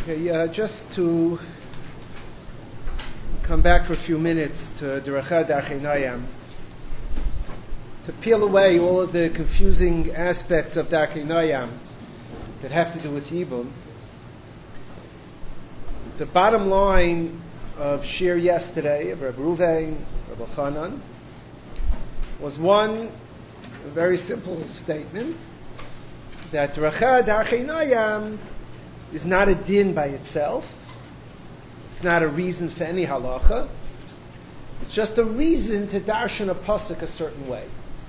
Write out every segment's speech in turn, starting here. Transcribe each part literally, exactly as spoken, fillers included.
Okay, uh, just to come back for a few minutes to Deracha Darchei Noam, to peel away all of the confusing aspects of Darchei Noam that have to do with Yibum. The bottom line of Shir yesterday, of Reb Ruvain, Reb Elchanan, was one very simple statement, that Deracha Darchei Noam is not a din by itself. It's not a reason for any halacha. It's just a reason to darshan a pasuk a certain way.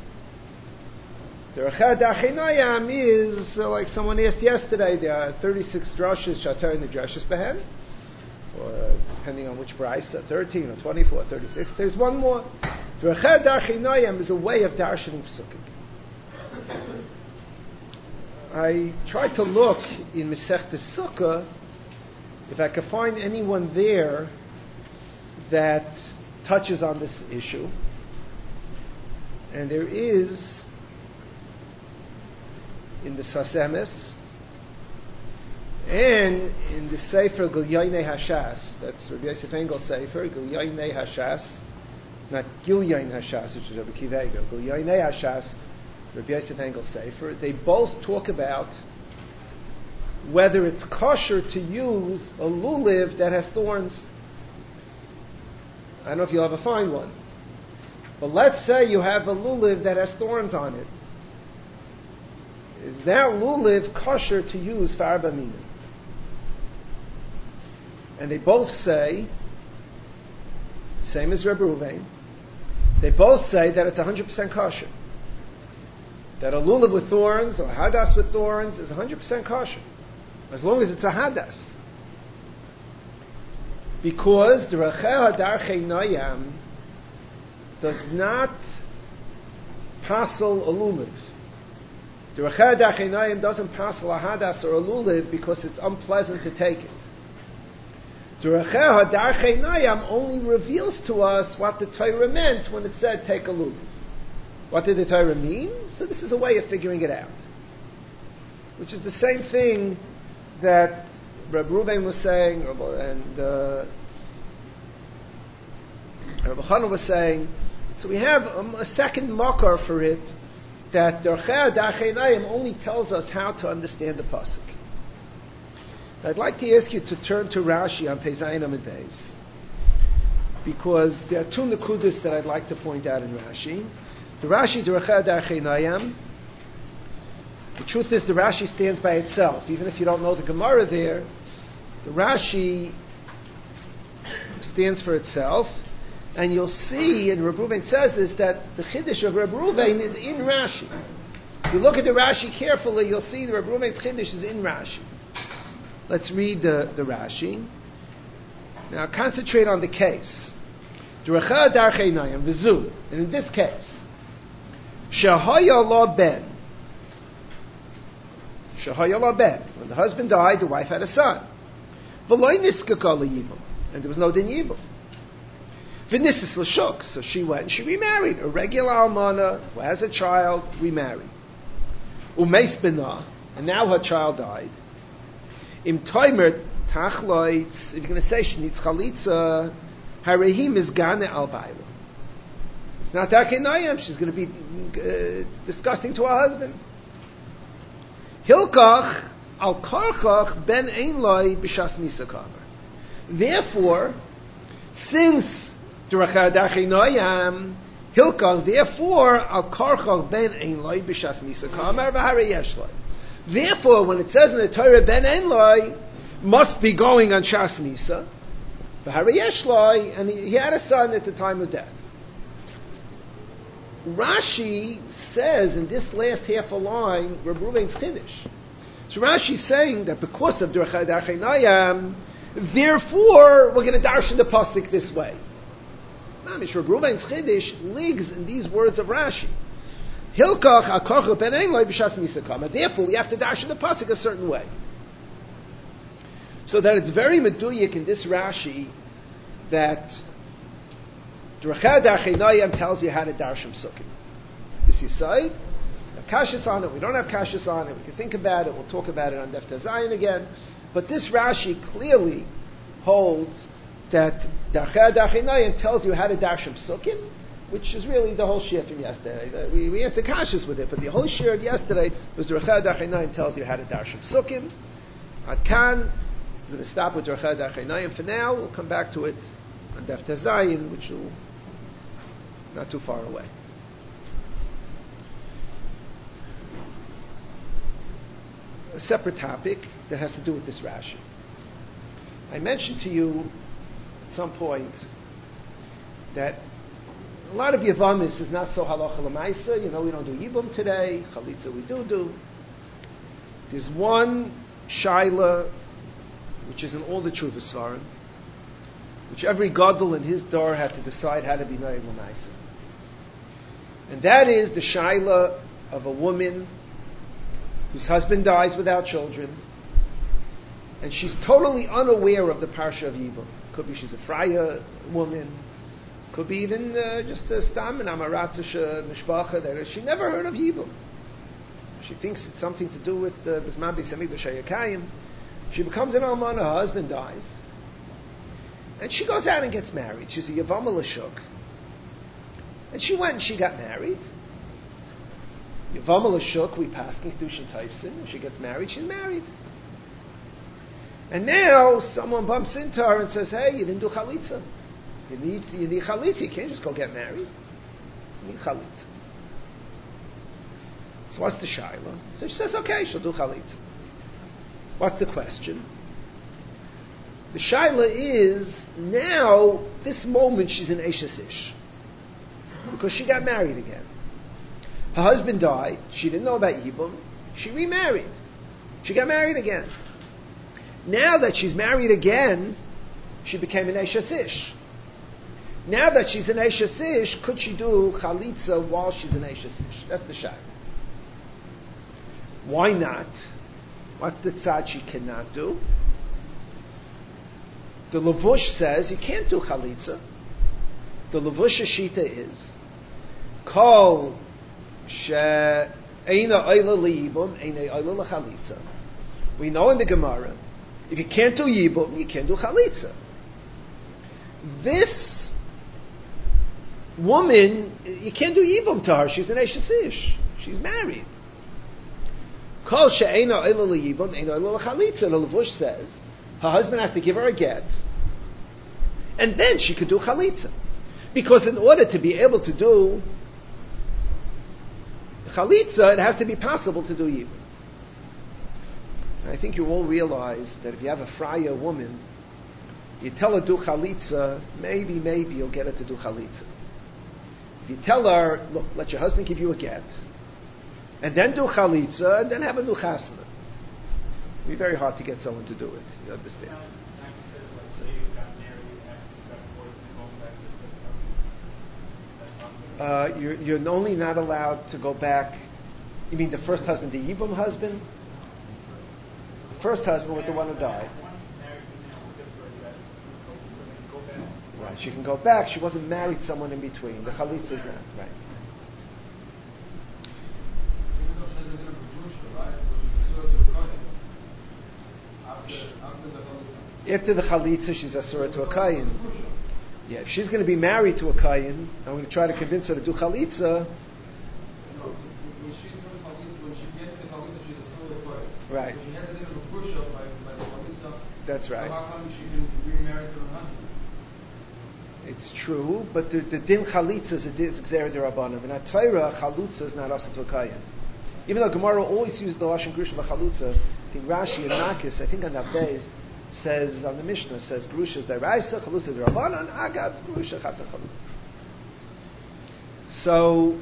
Deracha Darchei Noam is, uh, like someone asked yesterday, there are thirty-six drashas shatar in the drashas behen, or depending on which price, uh, thirteen or twenty-four, thirty-six. There's one more. Deracha Darchei Noam is a way of darshaning psukim. I tried to look in Masechtas Sukkah if I could find anyone there that touches on this issue. And there is in the Sasemes and in the Sefer Gilyaynei Hashas, that's Rabbi Yosef Engel's Sefer, Gilyaynei Hashas, not Gilyayn Hashas, which is Rabbi Akiva Eiger, Gilyaynei Hashas, Rabbi Yosef Engel's Sefer. They both talk about whether it's kosher to use a lulav that has thorns. I don't know if you'll ever find one. But let's say you have a lulav that has thorns on it. Is that lulav kosher to use for arba minim? And they both say, same as Reb Ruvain, they both say that it's one hundred percent kosher. That a lulav with thorns or a hadas with thorns is one hundred percent kosher, as long as it's a hadas. Because Deracha Darchei Noam does not passel a lulav. Deracha Darchei Noam doesn't passel a hadas or a lulav because it's unpleasant to take it. Deracha Darchei Noam only reveals to us what the Torah meant when it said take a lulav. What did the Torah mean? So this is a way of figuring it out. Which is the same thing that Reb Ruvain was saying, and uh, Reb Elchanan was saying. So we have a, a second makar for it, that Deracha Darchei Noam only tells us how to understand the pasuk. I'd like to ask you to turn to Rashi on Pei Zayin Amud Beis, because there are two nekudas that I'd like to point out in Rashi. The Rashi Deracha Darchei Noam, the truth is the Rashi stands by itself. Even if you don't know the Gemara there, the Rashi stands for itself. And you'll see, and Reb Ruvain says this, that the Chiddush of Reb Ruvain is in Rashi. If you look at the Rashi carefully, you'll see the Reb Ruvain's Chiddush is in Rashi. Let's read the, the Rashi. Now concentrate on the case. Deracha Darchei Noam, v'zu, and in this case, Shehaya lo ben. Shehaya lo ben. When the husband died, the wife had a son. V'loi niskaka liyibum. And there was no din yibum. V'nisis l'shuk. So she went and she remarried. A regular almana who has a child, remarried. Umeis b'na. And now her child died. Im toimer tachloitz. If you're going to say she needs chalitza, harehim is gane al bayla. It's not Darchei Noam. She's going to be uh, disgusting to her husband. Hilkach al karchach ben ein loy b'shas misa kamer. Therefore, since Deracha Darchei Noam, Hilkach, therefore al karchach ben ein loy b'shas misa kamer v'harei yesh loy. Therefore, when it says in the Torah ben ein loy, must be going on shas misa v'harei yesh loy, and he, he had a son at the time of death. Rashi says in this last half a line, Reb Ruvain's Chiddush. So Rashi is saying that because of Deracha Darchei Noam, therefore we're going to darshan the pasuk this way. Mamish, Reb Ruvain's Chiddush lives in these words of Rashi. Hilkach akorcha ben ein loy b'shas misa kamer. Therefore, we have to darshan the pasuk a certain way. So that it's very meduyik in this Rashi that Deracha Darchei Noam tells you how to darshan psukim. This is side. kashas on it, we don't have kashas on it, we can think about it, we'll talk about it on Daf Zayin again. But this Rashi clearly holds that Darchei Darchei tells you how to darshim psukim, which is really the whole shir from yesterday. We, we answered kashas with it, but the whole shir yesterday was Darchei Darchei tells you how to darshim psukim. Ad kan, we're going to stop with Darchei Darchei for now. We'll come back to it on Daf Zayin, which will not too far away. A separate topic that has to do with this Rashi. I mentioned to you at some point that a lot of Yavamis is not so halacha l'maisa. You know, we don't do Yibum today. Chalitza we do do. There's one shaila which is in all the Chuvas Svarim, which every gadol in his door had to decide how to be noyeg l'maisa, and that is the shaila of a woman whose husband dies without children, and she's totally unaware of the parsha of Yibum. Could be she's a fraya woman, could be even uh, just a stam and amaratzah mishpacha that she never heard of Yibum. She thinks it's something to do with Bisman Beis Hamikdash Hayakayim. She becomes an almana, her husband dies, and she goes out and gets married. She's a Yavama Lashuk, and she went and she got married. Yavama Lashuk, we pass Kedushin Taifsin. She gets married, she's married. And now someone bumps into her and says, hey, you didn't do chalitza. You need, you need chalitza. You can't just go get married. You need chalitza. So what's the shaila? So she says, okay, she'll do chalitza. What's the question? The shaila is, now, this moment she's in Eishes Ish. Because she got married again. Her husband died. She didn't know about Yibum. She remarried. She got married again. Now that she's married again, she became an Eishes Ish. Now that she's an Eishes Ish, could she do chalitza while she's an Eishes Ish? That's the shayla. Why not? What's the tzad she cannot do? The Levush says you can't do chalitza. The Levush Shita is kol she eina oila liyibum eina oila lechalitza. We know in the Gemara, if you can't do yibum, you can't do chalitza. This woman, you can't do yibum to her. She's an Eishes Ish. She's married. Kol she'eina oila liyibum eina oila lechalitza. The Levush says her husband has to give her a get, and then she could do chalitza. Because in order to be able to do chalitza, it has to be possible to do yibum. I think you all realize that if you have a fraya woman, you tell her do chalitza, maybe, maybe you'll get her to do chalitza. If you tell her, look, let your husband give you a get, and then do chalitza, and then have a new chasna, it'll be very hard to get someone to do it. You understand? Uh, you're, you're only not allowed to go back. You mean the first husband, the Yibum husband? The first husband was the one who died. Right, she can go back. She wasn't married to someone in between. The chalitza is not. Right. After the chalitza, she's asura to a kayin. Yeah, if she's going to be married to a kayin, I'm going to try to convince her to do chalitza. No, when she's doing chalitza, when she gets the chalitza, she's asura to a kayin. Right. When she has a little pusha by, by the chalitza, that's right. So how come she can remarry to her husband? It's true, but the, the din chalitza is a gzera d'Rabbanan. And at Torah, chalitza is not asur to a kayin. Even though Gemara always uses the lashon grusha v'chalutza, I think Rashi and Makis, I think on that base, says on the Mishnah, says grusha is deraisa, chalutza is d'Rabbanan, agav grusha chata chalutza. So,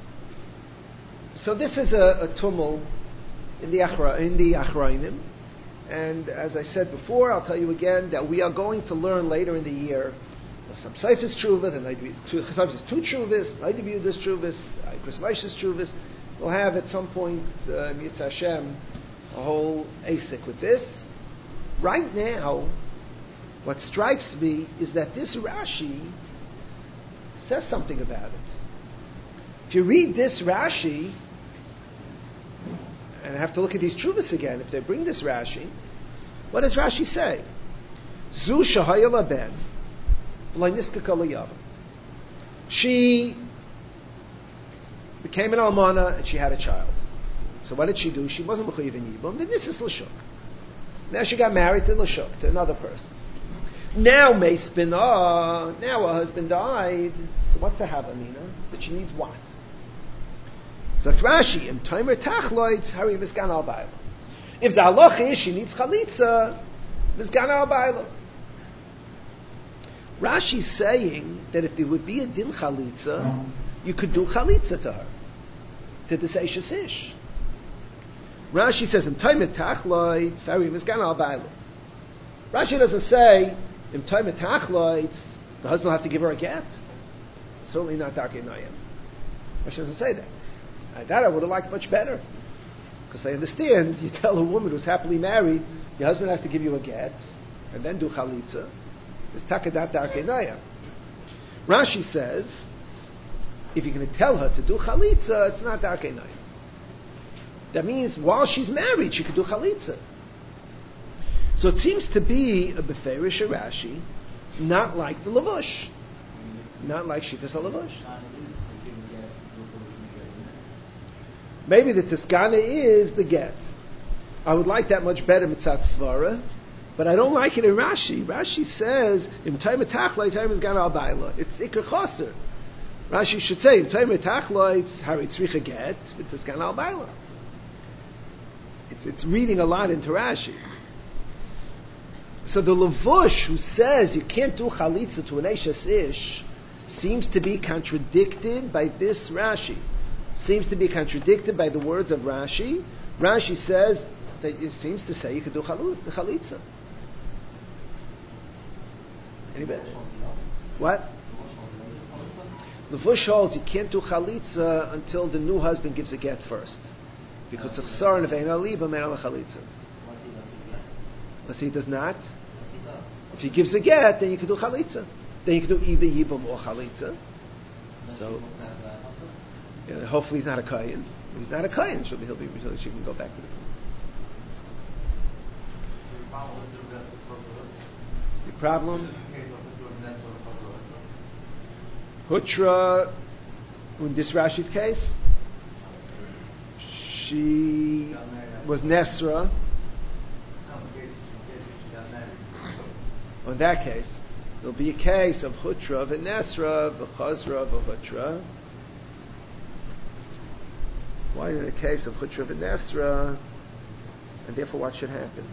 so this is a, a tumul in the achra, in the achrayim, and as I said before, I'll tell you again that we are going to learn later in the year some Seifis Truvah, and sometimes it's two Truvahs, Leidibudas Truvahs, Chris Meish's Truvahs. We'll have at some point, uh, Mitzvah Hashem, a whole A S I C with this. Right now, what strikes me is that this Rashi says something about it. If you read this Rashi, and I have to look at these Truvas again. If they bring this Rashi, what does Rashi say? Zu shahayala ben, v'layniska kalayav. She became an almana and she had a child. So what did she do? She wasn't mechuyev in yibum. Then this is l'shuk. Now she got married to l'shuk, to another person. Now meis bina. Now her husband died. So what's the havamina? That she needs what? So Rashi, im timer tachloitz, hari v'sgan al ba'ila. If the halacha is she needs chalitza, v'sgan al ba'ila. Rashi's saying that if there would be a din chalitza, you could do chalitza to her, to this eishes ish. Rashi says, im timer tachloitz, hari v'sgan al ba'ila. Rashi doesn't say, im timer tachloitz, the husband will have to give her a get. Certainly not darkei nayim. Rashi doesn't say that. I, that I would have liked much better. Because I understand, you tell a woman who's happily married, your husband has to give you a get, and then do chalitza. It's takadat darkei nayim. Rashi says, if you're going to tell her to do chalitza, it's not darkei nayim. That means while she's married, she could do chalitza. So it seems to be a beferish Rashi, not like the lavush. Not like Shittas HaLavush. Maybe the Tiskana is the get. I would like that much better mitzat svara, but I don't like it in Rashi. Rashi says, Im time etachloi, time is gana al baila. It's ikar choser. Rashi should say, Im time etachloi, it's hari tzricha get, it's gana al baila. It's, it's reading a lot into Rashi. So the Lavush who says you can't do chalitza to an Eishes Ish seems to be contradicted by this Rashi. Seems to be contradicted by the words of Rashi. Rashi says that it seems to say you could do chalut, the chalitza. Anybody? What? Lavush holds you can't do chalitza until the new husband gives a get first, because the chsaron of ein aliba men al chalitza. Unless he does not. If he gives a get, then you can do chalitza. Then you can do either yibum or chalitza. So, yeah, hopefully he's not a kohen. If he's not a kohen, she'll be, he'll be, she can go back to the the problem. Hutra, in this Rashi's case, she was Nesra. In that case, there'll be a case of Hutra, V'Nesra, V'Chazra, V'Hutra. Why in a case of Hutra, V'Nesra, and therefore what should happen?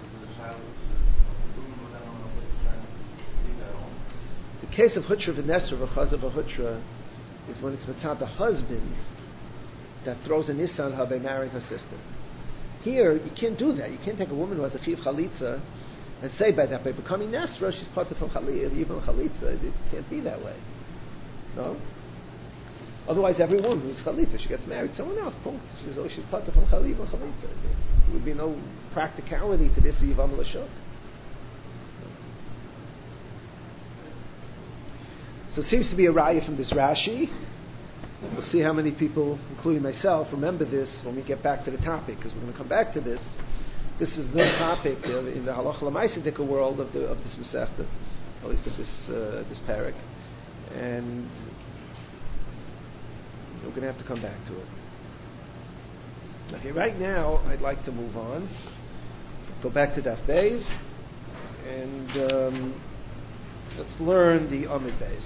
The case of Hutra, V'Nesra, V'Chazra, V'Hutra is when it's mitzad the husband that throws a nissa on her by marrying her sister. Here, you can't do that. You can't take a woman who has a chiv chalitza and say by that, by becoming Nesra, she's part of Chalitza, even Chalitza. It can't be that way. No? Otherwise, every woman who's Chalitza, she gets married to someone else. Punkt. She's, oh, she's part of Chalitza, Chalitza. There would be no practicality to this Yivam L'Shuk. So it seems to be a raya from this Rashi. We'll see how many people, including myself, remember this when we get back to the topic, because we're going to come back to this. This is the topic uh, in the Halacha L'Maisidika world of the of this Masechta, at least of this uh, this parak, and we're going to have to come back to it. Okay, right now I'd like to move on. Let's go back to Daf Beis, and um, let's learn the Amud Beis.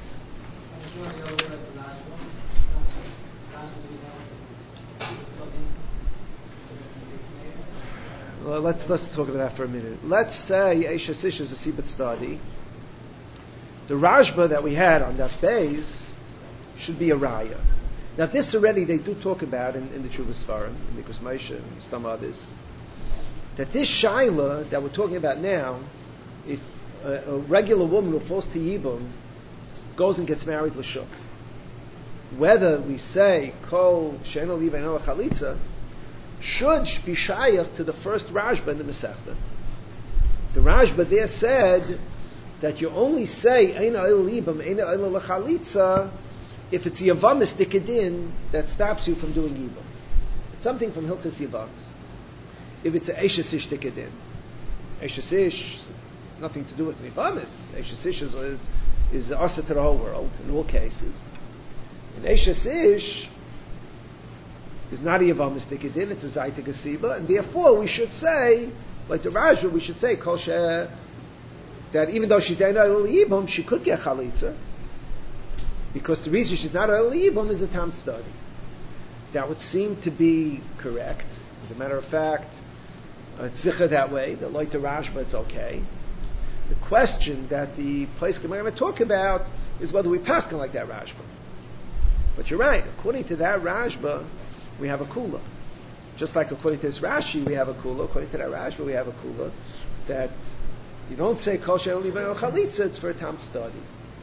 Well, let's let's talk about that for a minute. Let's say Eishes Ish is a Sibut study. The Rashba that we had on Daf Beis should be a Raya. Now this already they do talk about in, in the Chuvas Farim, in the Nikos Moshe, and some others, that this Shaila that we're talking about now, if a, a regular woman who falls to Yibum goes and gets married l'shuk, whether we say Kol She'en Oliva Ein Ela Chalitza, should be shayach to the first Rashba in the Masechta. The Rashba there said that you only say Eina El Libam, Eina El Lechalitza if it's Yavamis Dikadin that stops you from doing Yibam. something from Hilchas Yivamis. If it's a Eishes Ish Tikadin, Eishes Ish, nothing to do with Yivamis. Eishes Ish is, is, is asa to the whole world, in all cases. And Eishes Ish is not a Yivamis Tikadin, it's a Zayta Gasiba, and therefore we should say, like the Rajva, we should say, Kol Sheh, that even though she's not Oil Yibum, she could get Chalitza, because the reason she's not Oil Yibum is the Tam study. That would seem to be correct. As a matter of fact, uh, it's Zicha that way, the Loita Rashba, it's okay. The question that the place we're going to talk about is whether we pass like that Rashba. But you're right, according to that Rashba, we have a Kula. Just like according to this Rashi, we have a Kula, according to that Rashba, we have a Kula, that you don't say Kol She'en Li Be'el Chalitza, it's for a Tam study.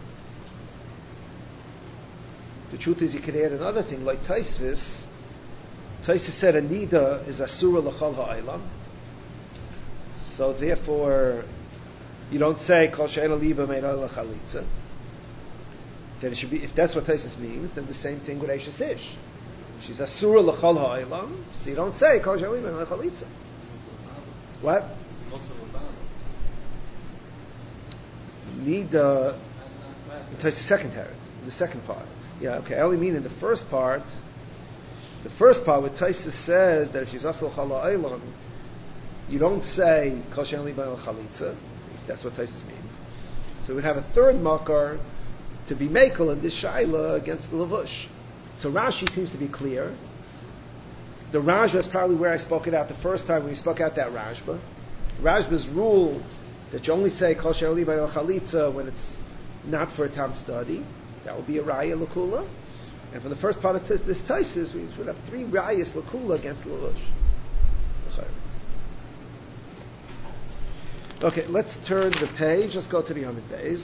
The truth is, you could add another thing, like Taisvis. Taisvis said a Nida is Asura L'chol Ha'olam. So therefore, you don't say Kol She'en Li Be'el Chalitza. Then it should be, if that's what Taisvis means, then the same thing with Eishes Ish. She's Asura L'chol Ha'olam, so you don't say Kol She'en Li Be'el Chalitza. What? Nida, Taisvis second teretz, the second part. Yeah, okay. I only mean in the first part. The first part, where Taisa says that if she's asal chala eilam, you don't say kol she'en li be'el chalitza. If that's what Taisa means. So we would have a third makar to be mekel in this shaila against the lavush. So Rashi seems to be clear. The Rajba is probably where I spoke it out the first time when we spoke out that Rajba. Rajba's rule that you only say kol she'en li be'el chalitza when it's not for a tam study. That would be a raya lakula, and for the first part of this, this taisis, we would have three rayas lakula against lavush. Okay, let's turn the page. Let's go to the Yamid Beis.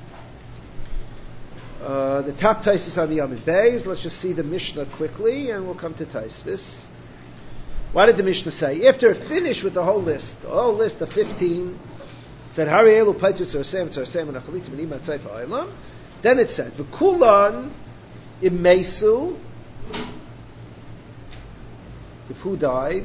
Uh, the top taisis on the Yamid Beis. Let's just see the Mishnah quickly, and we'll come to Taisvis. What did the Mishnah say? After it finished with the whole list, the whole list of fifteen, said Hari Elu Paitus Tzarasem Tzarasem and Achalitza B'Nima Tzayfa Olam. Then it said, V'kulan imesu, if who died?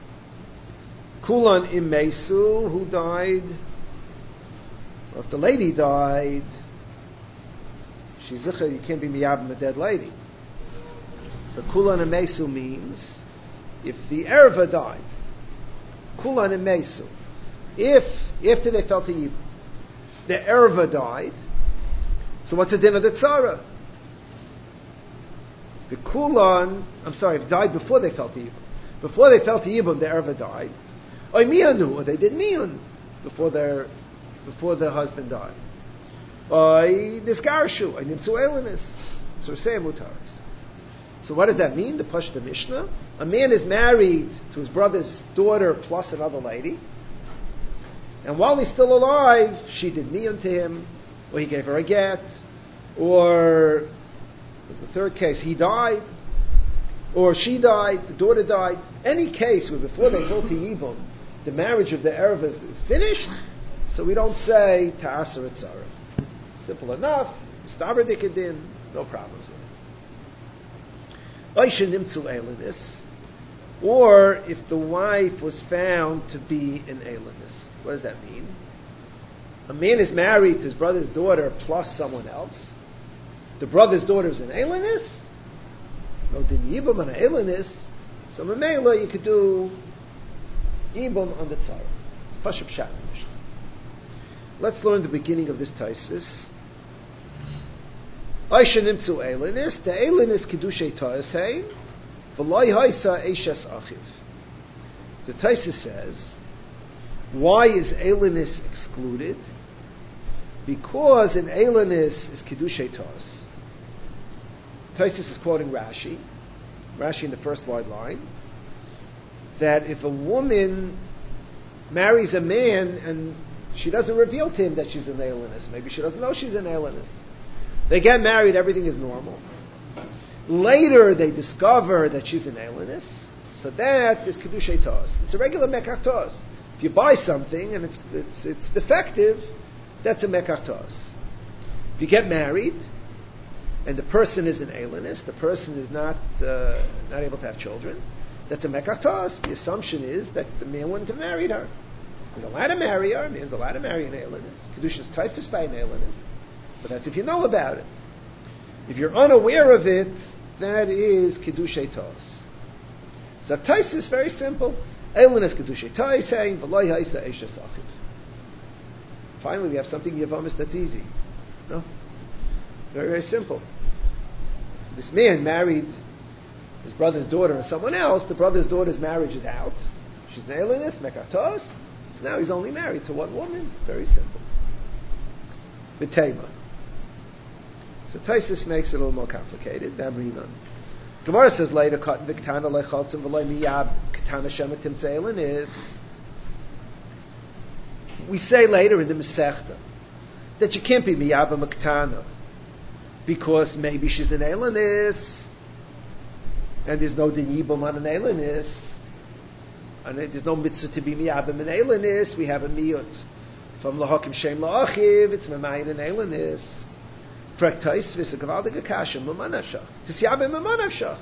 Kulan imesu, who died? Or if the lady died, she's zicha, you can't be miyabim a dead lady. So kulan imesu means, if the erva died, kulan imesu, if, after they fell to Yibum, the erva died, so what's the din of the tzara? The kulan, I'm sorry, if died before they fell to Yibum. Before they fell to Yibum, the erva died. Or miyanu, or they did miyun before their, before their husband died. Or nisgarshu, or nimsu elinis. So we're saying mutaris. So what does that mean? The Pashta Mishnah. A man is married to his brother's daughter plus another lady. And while he's still alive, she did miyun to him, or he gave her a get, or was the third case, he died, or she died, the daughter died. Any case where before they fell to Yibum, the marriage of the Erev is, is finished, so we don't say Ta'asar Etzara. Simple enough, Stavar Dikadin, no problems with it. Oisha Nimtzu Elinis, or if the wife was found to be an Elinis. What does that mean? A man is married to his brother's daughter plus someone else. The brother's daughter is an alienist. No din yibum on an alienist. So memela you could do yibum on the tzara. It's pashup shat. Let's learn the beginning of this taisvis. Aisha nimtzu alienist. The alienist kedushay ta'asein. V'loi haisa eishes achiv. The taisvis says, why is alienist excluded? Because an alienist is kedushay ta'as. Taisus is quoting Rashi, Rashi in the first wide line, that if a woman marries a man and she doesn't reveal to him that she's an alienist, maybe she doesn't know she's an alienist, they get married, everything is normal. Later they discover that she's an alienist, so that is kedushay ta'as. It's a regular mekach ta'as. If you buy something and it's it's, it's defective, that's a mekach ta'as. If you get married and the person is an alienist, the person is not uh, not able to have children, That's a mekatos. The assumption is that the man wouldn't have married her. He's allowed to marry her. A man's allowed to marry an Eilinus. Kedusha is typhus by an Eilinus. But that's if you know about it. If you're unaware of it, that is Kedusha Tos. So Tais is very simple. Eilinus Kedusha Tais saying, V'loi haisa eisha sachiv. Finally, we have something Yavamis that's easy. No? Very, very simple. This man married his brother's daughter and someone else. The brother's daughter's marriage is out. She's an Eilinus, Mekatos. So now he's only married to one woman. Very simple. B'tema. So Taisus makes it a little more complicated. Damrinan. Gemara says later, "Katan v'ktana leichaltzim v'loy miyab ketana shematim tzeilinis." We say later in the Masechta that you can't be miyab a maktana because maybe she's an Eilinus and there's no din yibum on an Eilinus. And there's no mitzvah to be miyabim an Eilinus. We have a miyut from lahakim shem laachiv. It's mamayin an Eilinus. Praktais v'sa gavaldig akasha mamanavshach. Tisyabim mamanavshach.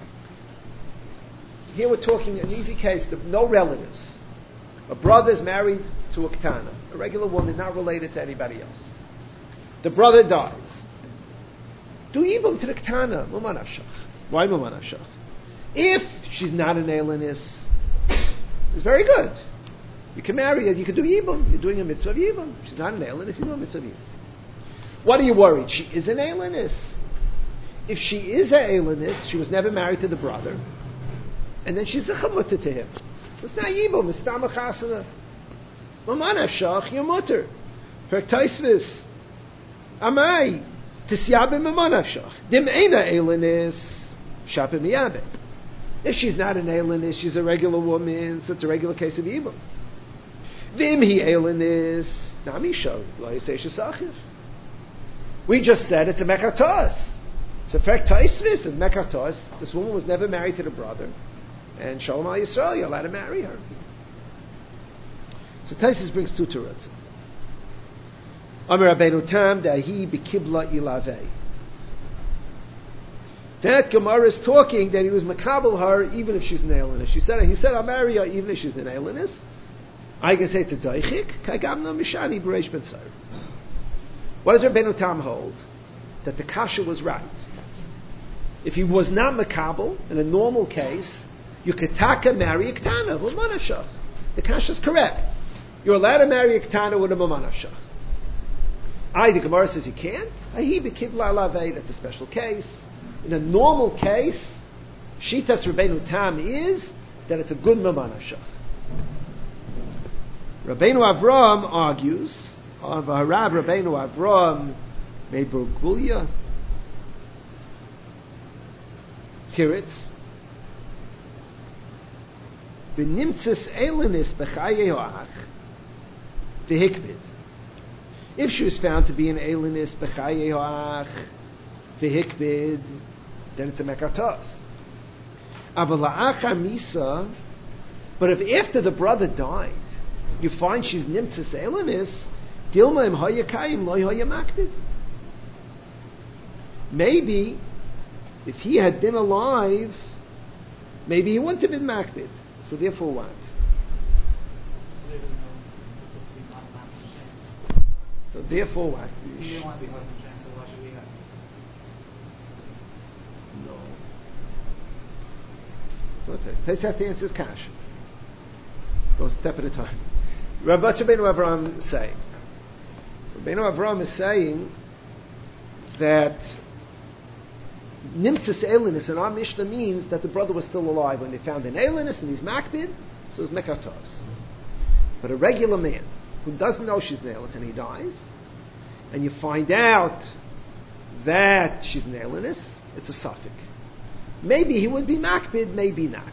Here we're talking an easy case. No relatives. A brother is married to a ketana, a regular woman, not related to anybody else. The brother dies. Do yibum to the ketana mamanavshach. Why mamanavshach? If she's not an Eilinus, it's very good. You can marry her, you can do Yibum. You're doing a mitzvah of Yibum. She's not an Eilinus, you do a mitzvah of Yibum. What are you worried? She is an Eilinus. If she is an Eilinus, she was never married to the brother, and then she's a chamuta to him. So it's not Yibum, it's Tamach Hasana. Mamanavshach, you're mutter. Perktaisvis. Amai. Tisyabim mamanavshach. Dim eina Eilinus. Shapim yabim. If she's not an Eilinus, she's a regular woman, so it's a regular case of Yibum. Vim hi Eilinus, nami sho, lo yisei shesachiv. We just said it's a mekatos. It's a fact taisvis of mekatos. This woman was never married to the brother, and Shalom al Yisrael, you're allowed to marry her. So Taisus brings two terutzim. Amar Rabbeinu Tam dahi b'kibla ilavei. That Gemara is talking that he was makabel her even if she's an Eilinus. She said, he said, I'll marry her even if she's an Eilinus. I can say to Daichik, Kaigamna Mishani B'reish B'tzar. What does Rabbeinu Tam hold? That the kasha was right. If he was not makabel, in a normal case, you could taka marry a ktana with manashach. The kasha is correct. You're allowed to marry a ktana with a manashach. I, the Gemara says you can't. Ahi b'kibla lavei, that's a special case. In a normal case, Shitas Rabbeinu Tam is that it's a good mamanashach. Rabbeinu Avram argues, of Harav Rabbeinu Avram Meburgulia, Kiritz, B'nimtzis Eilinus b'chayehoach v'hikbid. If she was found to be an Eilinus b'chayehoach v'hikbid, then it's a mekatos. Avala'acha misa, but if after the brother died, you find she's nimtzis Eilinus, dilma im hayakayim loy hayamakbid. Maybe if he had been alive, maybe he wouldn't have been makbid. So therefore, what? So therefore, what? He didn't want to be husband Shem, so why should we have? No. So Tais has to answer his cash. Go a step at a time. Rabbi Rabbeinu Avram is saying. Rabbeinu Avram is saying that Nimtzis Eilinus in our Mishnah means that the brother was still alive when they found an Eilinus and he's makbid, so it's mekatos. But a regular man who doesn't know she's an Eilinus and he dies, and you find out that she's an Eilinus, it's a suffix. Maybe he would be makbid, maybe not.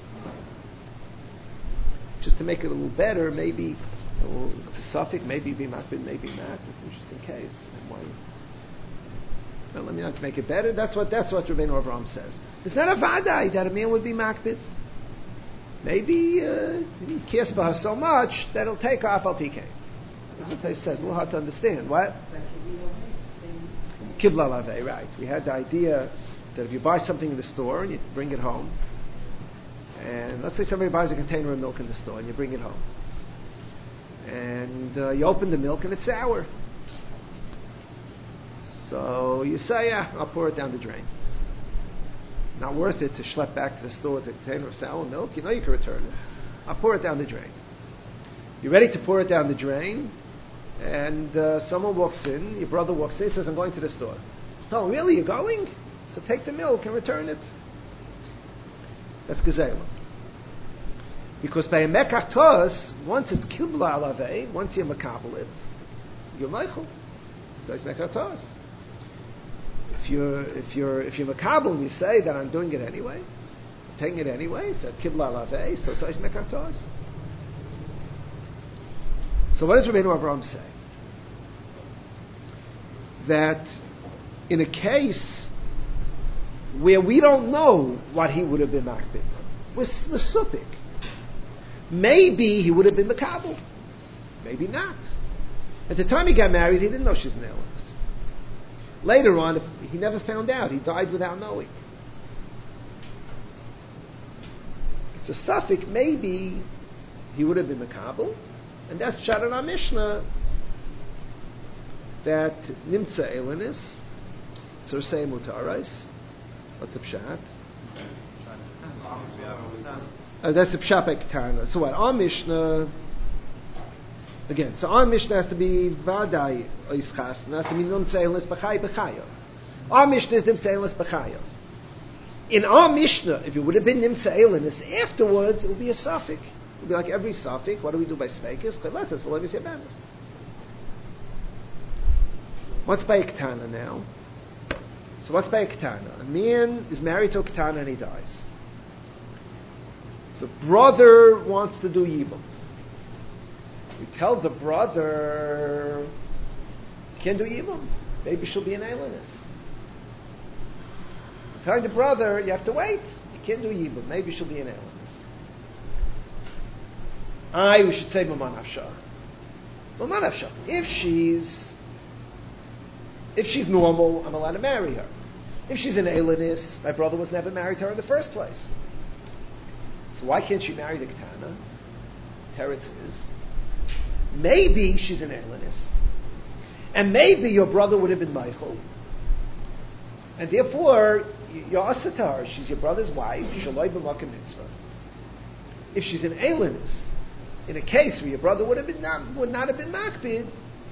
Just to make it a little better, maybe well, it's a suffix, maybe be makbid, maybe not. It's an interesting case. And why? Well, let me not make it better. That's what that's what Rabbeinu Avram says. It's not a vadai that a man would be makbid. Maybe uh, he cares for her so much that he'll take her off al P K. That's what they said. It's a little hard to understand. What? Kibla lavei, right. We had the idea that if you buy something in the store and you bring it home, And let's say somebody buys a container of milk in the store and you bring it home. And uh, you open the milk and it's sour. So you say, yeah, I'll pour it down the drain. Not worth it to schlep back to the store with a container of sour milk. You know you can return it. I'll pour it down the drain. You're ready to pour it down the drain, and uh, someone walks in, your brother walks in, says, I'm going to the store. Oh, really? You're going? So take the milk and return it. That's Gezeilah. Because by a mekach tos, once it's kibla alavei, once you makabel it, you're meichel. So it's mekach tos. If you're if you're if you're makabel and you say that I'm doing it anyway, I'm taking it anyway, so kibla alavei, so it's mekach tos. So what does Rabbeinu Avraham say? That in a case where we don't know what he would have been makbid, we're, we're supik. Maybe he would have been makabel. Maybe not. At the time he got married, he didn't know she's an Elenus. Later on, if he never found out. He died without knowing. It's a suffix. Maybe he would have been makabel. And that's Pshat in our Mishnah, that Nimtza Elenus, Tzursei Mutarais. What's the Pshat? Uh, that's the Pshat by Ketana. So what? Our Mishnah, again, so our Mishnah has to be Vadai Oischas, and has to be Nimtza Elenus B'chai B'chayav. Our Mishnah is Nimtza Elenus B'chayav. In our Mishnah, if it would have been Nimtza Elenus afterwards, it would be a suffix. It would be like every suffix. What do we do by Svekis? Chaletas, V'levis Yabamis. What's by a Ketana now? So what's by a Ketana? A man is married to a Ketana and he dies. The brother wants to do Yibum. We tell the brother, you can't do Yibum. Maybe she'll be an Elenus. We're telling the brother, you have to wait. You can't do Yibum. Maybe she'll be an Elenus. I, we should say Maman Afshah. Maman Afshah. If she's if she's normal, I'm allowed to marry her. If she's an Elenus, my brother was never married to her in the first place. So why can't she marry the Ketana? Teretz is, maybe she's an Elenus, and maybe your brother would have been Michael, and therefore you're Asatar. She's your brother's wife. Shaloi b'makom mitzvah. If she's an Elenus, in a case where your brother would have been not, would not have been makbid,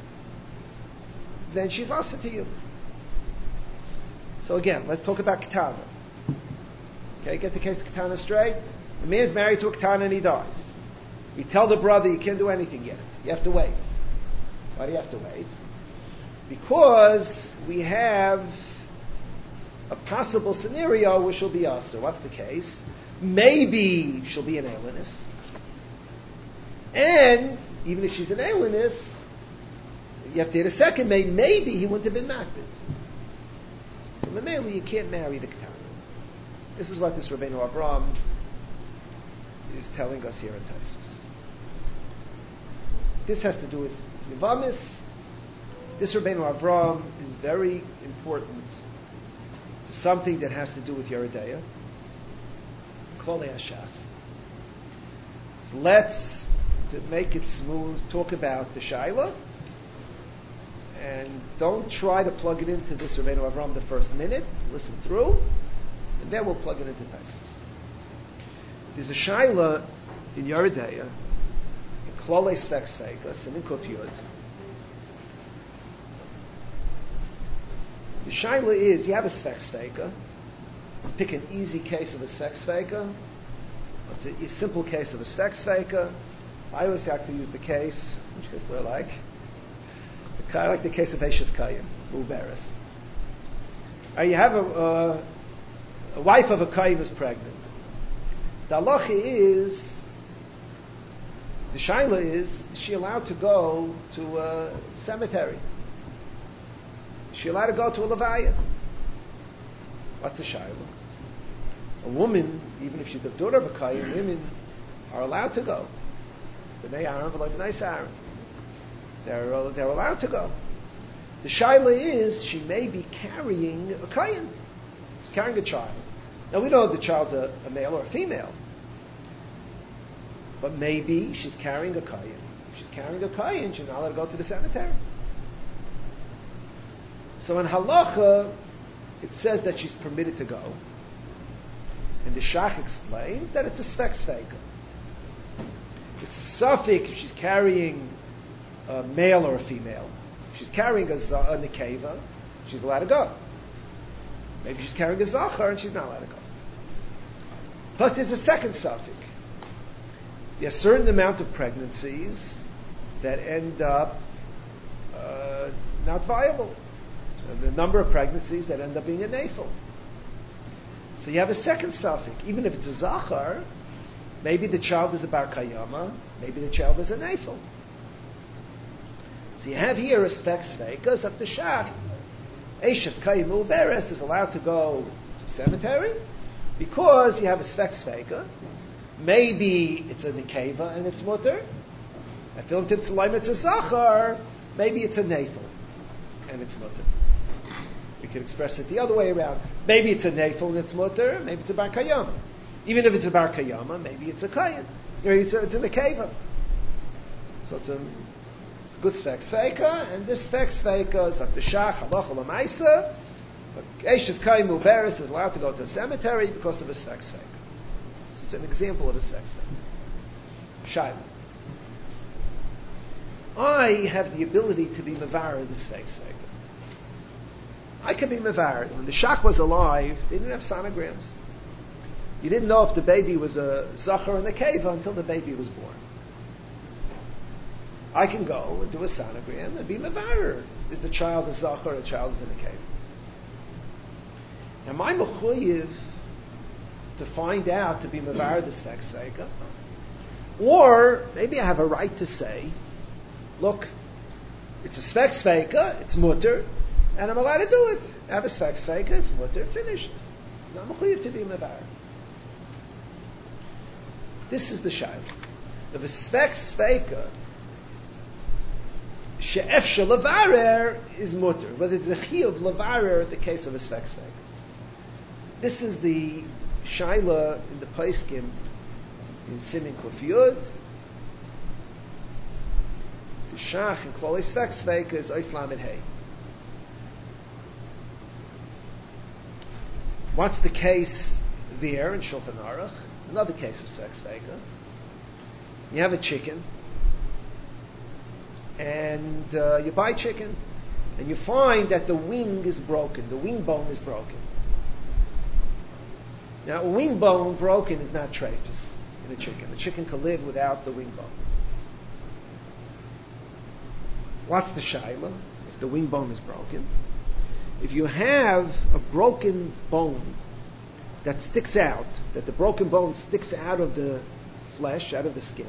then she's asa to you. So again, let's talk about Ketana. Okay, get the case of Ketana straight. The man's married to a Ketana and he dies. We tell the brother, you can't do anything yet. You have to wait. Why do you have to wait? Because we have a possible scenario where she'll be asa. What's the case? Maybe she'll be an Elenus. And even if she's an Elenus, you have to hit a second may, maybe he wouldn't have been makbid. So Mamela, you can't marry the Ketana. This is what this Rabbeinu Avraham is telling us here in Taisus. This has to do with Yevamis. This Rabbeinu Avraham is very important to something that has to do with Yeridea. Klolei Hashas. So let's, to make it smooth, talk about the Shaila. And don't try to plug it into this Rabbeinu Avraham the first minute. Listen through, and then we'll plug it into Taisus. There's a Shaila in Yeridea, in Klolei Svek Sveikas, and in Kuf Yud. The Shaila is, you have a Svek Sveika. Let's pick an easy case of a Svek Sveika. It's a, a simple case of a Svek Sveika. I always like to use the case, which case do I like? I like the case of Eishes Kayim, Uberis. Uh, you have a, uh, a wife of a Kayim is pregnant. The halacha is, the shaila is, is she allowed to go to a cemetery? Is she allowed to go to a levaya? What's the shaila? A woman, even if she's the daughter of a Kayim, women are allowed to go. B'nai Aaron, but like B'nai Aaron. They're, uh, they're allowed to go. The shaila is, she may be carrying a kayin. She's carrying a child. Now we don't know if the child's a, a male or a female. But maybe she's carrying a kayin. If she's carrying a kayin, she's not allowed to go to the cemetery. So in halacha, it says that she's permitted to go. And the Shach explains that it's a svek sveika. It's a suffix if she's carrying a male or a female. If she's carrying a, za- a nekeva, she's allowed to go. Maybe she's carrying a zachar and she's not allowed to go. Plus there's a second suffix. There's a certain amount of pregnancies that end up uh, not viable. And the number of pregnancies that end up being a nafel. So you have a second suffix. Even if it's a zachar, maybe the child is a bar kayama, maybe the child is a nafel. So you have here a spek sveikas up the shach. Eishes kayimu beres is allowed to go to cemetery because you have a spek sveika. Maybe it's a nekeva and it's mutter. I feel it's a zachar. Maybe it's a nafel and it's mutter. We could express it the other way around. Maybe it's a nafel and it's mutter. Maybe it's a bar kayama. Even if it's a bar kayama, maybe it's a kayin. Maybe it's a, it's a nekeva. So it's a, it's a good spek sveika, and this spek sveika is at the shach halacha l'maisa. But Eishes kayimu beres is allowed to go to a cemetery because of a spek sveika. So it's an example of a spek sveika. Shaila. I have the ability to be mevar the spek sveika. I could be mevar. When the shach was alive, they didn't have sonograms. You didn't know if the baby was a zachar and a keva until the baby was born. I can go and do a sonogram and be mevar. Is the child a zachar or a child is in a keva? Am I mechuyev to find out to be mevar the sex seika? Or maybe I have a right to say, look, it's a spek sveika, it's mutter, and I'm allowed to do it. I have a spek sveika, it's mutter, finished. I'm not mechuyev to be mevar. This is the shayla. If a spek sveika she'efshe levarer is mutter, whether it's a chiyuv levarer in the case of a spek sveika. This is the shayla in the Paiskim in Simin Kuf Yud. The shach in Klolei spek sveika is Ois Lamed Hey. What's the case there in Shulchan Aruch? Another case of sex sveika. You have a chicken, and uh, you buy chicken, and you find that the wing is broken. The wing bone is broken. Now, a wing bone broken is not treifus in a chicken. The chicken can live without the wing bone. What's the shaila if the wing bone is broken? If you have a broken bone that sticks out, that the broken bone sticks out of the flesh, out of the skin.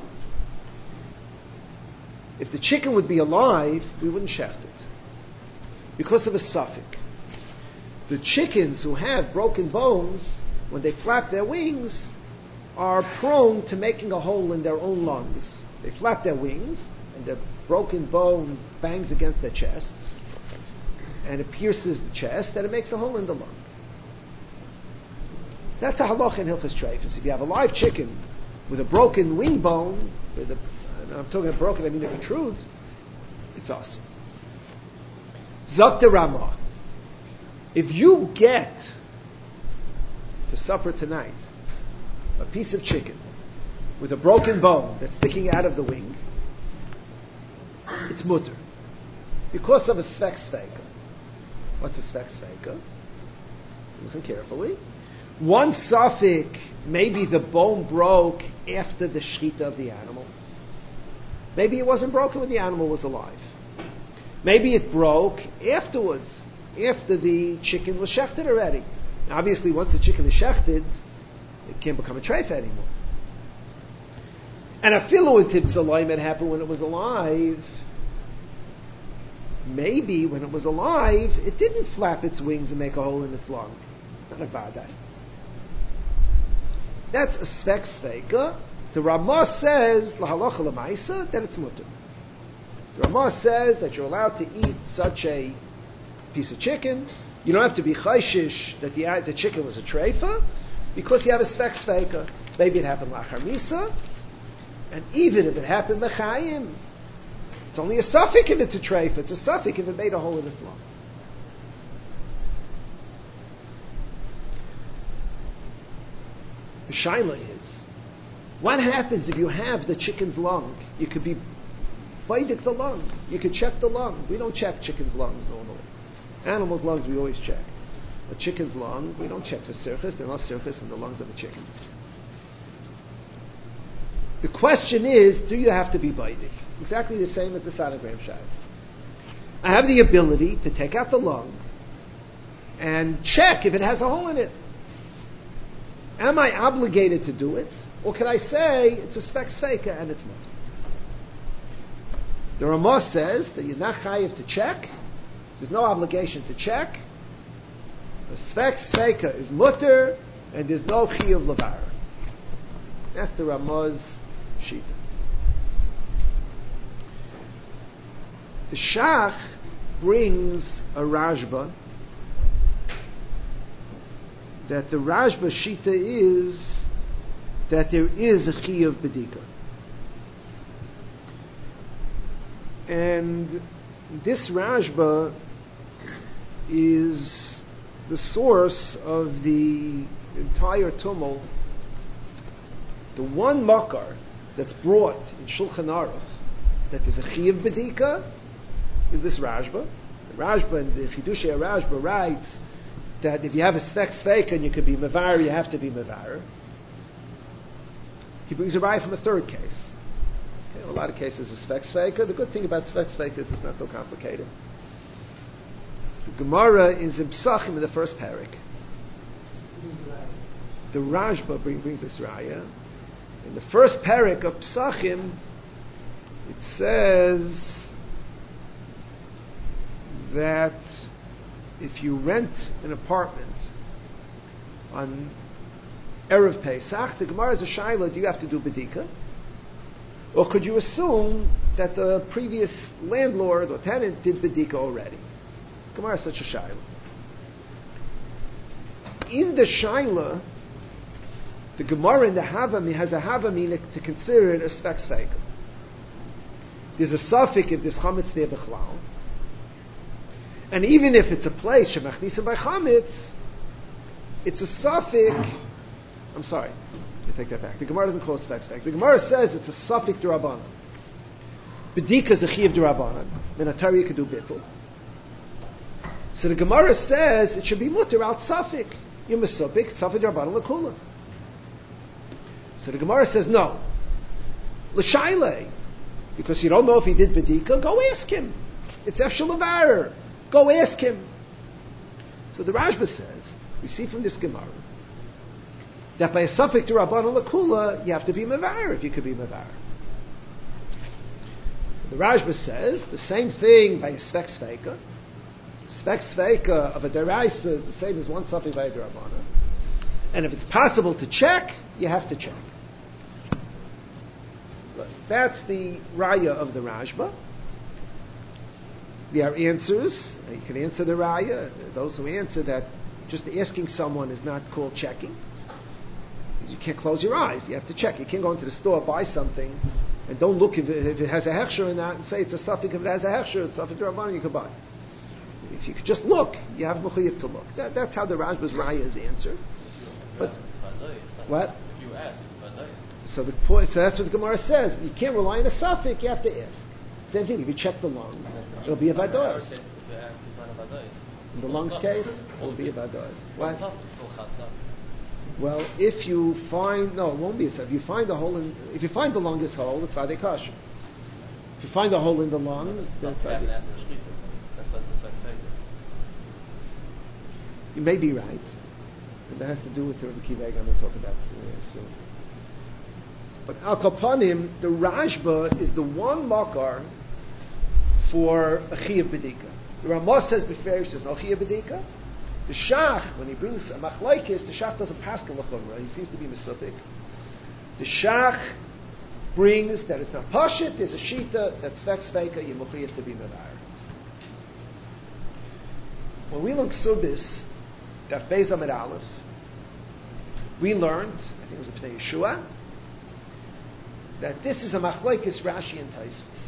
If the chicken would be alive, we wouldn't shecht it. Because of a suffix. The chickens who have broken bones, when they flap their wings, are prone to making a hole in their own lungs. They flap their wings, and their broken bone bangs against their chest, and it pierces the chest, and it makes a hole in the lung. That's a halacha in Hilchas Treifus. If you have a live chicken with a broken wing bone, with a, I'm talking about broken, I mean it protrudes, it's awesome. Zakta Ramah. If you get for supper tonight a piece of chicken with a broken bone that's sticking out of the wing, it's mutter. Because of a svek sveika. What's a svek sveika? Listen carefully. One suffix, maybe the bone broke after the shechita of the animal. Maybe it wasn't broken when the animal was alive. Maybe it broke afterwards, after the chicken was shechted already. Now, obviously, once the chicken is shechted, it can't become a treifa anymore. And a filu in Tibsalayim had happened when it was alive. Maybe when it was alive, it didn't flap its wings and make a hole in its lung. It's not a vadai. That's a spek sveika. The Ramah says, lahalacha l'maisa, that it's mutter. The Ramah says that you're allowed to eat such a piece of chicken. You don't have to be chayshish that the, the chicken was a treifa, because you have a spek sveika. Maybe it happened lachar misa, And even if it happened mechayim, it's only a suffix if it's a treif. It's a suffix if it made a hole in its lung. The shaila is, what happens if you have the chicken's lung? You could be baidik the lung. You could check the lung. We don't check chicken's lungs normally. Animals' lungs we always check. A chicken's lung, we don't check for sirchus. There are no sirchus in the lungs of a chicken. The question is, do you have to be baidik? Exactly the same as the sonogram shot. I have the ability to take out the lung and check if it has a hole in it. Am I obligated to do it? Or can I say it's a spek sveika and it's mutter? The Ramah says that you're not chayiv to check. There's no obligation to check. A spek sveika is mutter and there's no chiyuv levar. That's the Ramah's shita. The Shach brings a Rashba that the Rashba shita is that there is a chiyuv bedika. And this Rashba is the source of the entire tumult. The one makar that's brought in Shulchan Aruch that is a chiyuv bedika is this Rashba. The Rashba and the Chidushei Rashba writes that if you have a spek sveika and you could be mevar, you have to be mevar. He brings a raya from a third case. Okay, a lot of cases is spek sveika. The good thing about spek sveika is it's not so complicated. The Gemara is in Psachim in the first parak. The Rashba bring, brings this raya. In the first parak of Psachim, it says that if you rent an apartment on Erev Pesach, the Gemara is a shaila, do you have to do bedika? Or could you assume that the previous landlord or tenant did bedika already? The Gemara is such a shaila. In the shaila, the Gemara in the Havami has a Havami to consider it a spek sveika. There's a suffix if there's chametz there b'chlal. And even if it's a place shemachnisim by chametz, it's a suffix. I'm sorry, I take that back. The Gemara doesn't call it spek sveika. The Gemara says it's a suffix d'Rabbanan. Bedika is a chiyuv d'Rabbanan. Then a Torah could do bittul. So the Gemara says it should be mutter out suffix. You're mesupik suffix d'Rabbanan l'kula. So the Gemara says no. L'shailei. Because you don't know if he did bedika, go ask him. It's efshel levar. Go ask him. So the Rashba says, we see from this Gemara, that by a suffix to Rabbanan L'Kula, you have to be mevar if you could be mevar. The Rashba says, the same thing by a spek sveika. Spek sveika of a deraisa is the same as one suffix by a Rabbanan. And if it's possible to check, you have to check. That's the raya of the Rashba. There are answers. You can answer the raya. Those who answer that just asking someone is not called checking. Because you can't close your eyes. You have to check. You can't go into the store, buy something, and don't look if it, if it has a hechsher or not, and say it's a suffix. If it has a hechsher, it's a suffix d'Rabbanan, you can buy. If you could just look, you have mechuyev to look. That, that's how the Rashba's raya is answered. But what? If you ask, so the point. So that's what the Gemara says. You can't rely on a suffix. You have to ask. Same thing. If you check the lung, it'll be a vados. In the lungs case, it'll be a vados. What? Well, if you find no, it won't be a suffix. If you find a hole in, if you find the lung is whole, it's vadei kasher. If you find a hole in the lung, then it's vadei. You may be right. And that has to do with the Rebbe Kiva I'm going to talk about soon. But Al Kapanim, the Rashba is the one makar for a chiyuv bedika. The Ramah says beferish there's no chiyuv bedika. The Shach, when he brings a machlaikis, the Shach doesn't pass the l'chumra. He seems to be mesupik. The Shach brings that it's not pashit. There's a shita that's spek sveika. You mechuyev to be mevar. When we learn Ksubis, Daf Beis Amid Aleph, we learned, I think it was a Pnei Yeshua, that this is a machlokes Rashi and Tosfos.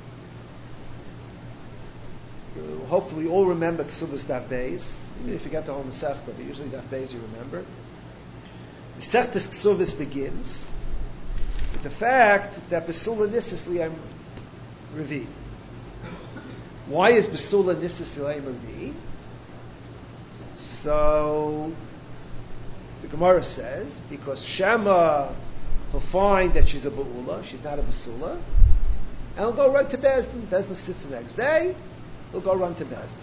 You hopefully all remember Ksubas Daf Beis. Even if you get the whole Masechta, but usually Daf Beis you remember. The Sechtes Ksubas begins with the fact that Besula Nisas Li'ayim Revi. Why is Besula Nisas Li'ayim Revi? So the Gemara says because Shema will find that she's a Ba'ula, she's not a Besula, and he'll go run to Bezdin. Bezdin sits the next day, he'll go run to Bezdin.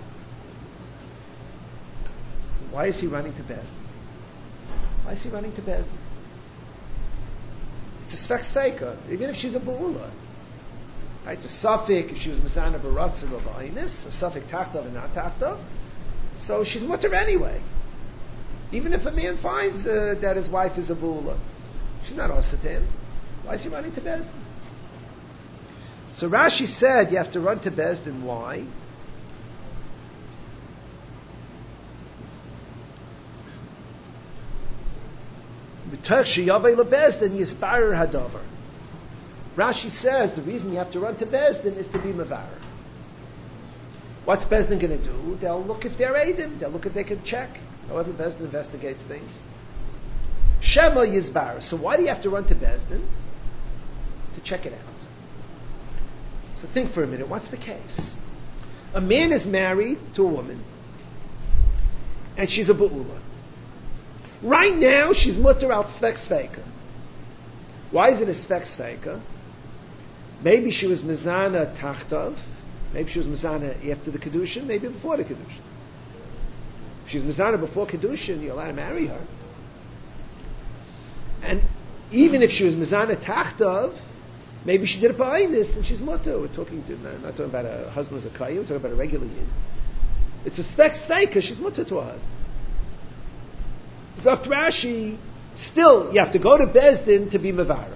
Why is he running to Bezdin? Why is he running to Bezdin? It's a Sfek Sveika, even if she's a Ba'ula. Right? A Safik, if she was Mizana Baratzim of Ainis, a Safik Tachtav and not Tachtav, so she's mutter anyway. Even if a man finds uh, that his wife is a Ba'ula, she's not also to him. Why is he running to Bezdin? So Rashi said you have to run to Bezdin. Why? Rashi says the reason you have to run to Bezdin is to be Mavar. What's Bezdin going to do? They'll look if they're Eidim. They'll look if they can check. However Bezdin investigates things. Shema Yizbar. So why do you have to run to Bezdin? To check it out. So think for a minute. What's the case? A man is married to a woman, and she's a Ba'ula. Right now, she's mutter al Svek Sveika. Why is it a Svek Sveika? Maybe she was Mizana Tachtav. Maybe she was Mizana after the Kedushin. Maybe before the Kedushin. If she's Mizana before Kedushin, you're allowed to marry her. And even if she was Mizana Tachtav, maybe she did it by this and she's mutter. We're talking to, not, not talking about a husband who's a Kayyim, we're talking about a regular Yid. It's a Svek Sveika, she's mutter to her husband. Zok Rashi, still, you have to go to Bezdin to be Mavara.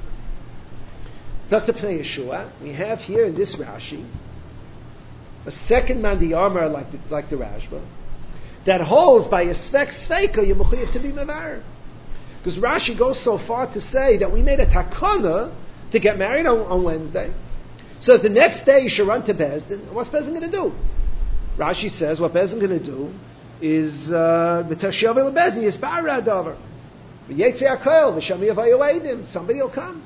Zok Pnei Yeshua, we have here in this Rashi, a second Mandi Amar like the, like the Rashba, that holds by a Svek Sveika, you're mechuyev to be Mavara. Because Rashi goes so far to say that we made a takana to get married on, on Wednesday. So the next day you should run to Bezdin. And what's Bezdin going to do? Rashi says what Bezdin going to do is B'tashiyav el Bezdin Yisbar Radavar V'yetzei HaKol V'shami Avayoedim. Somebody will come.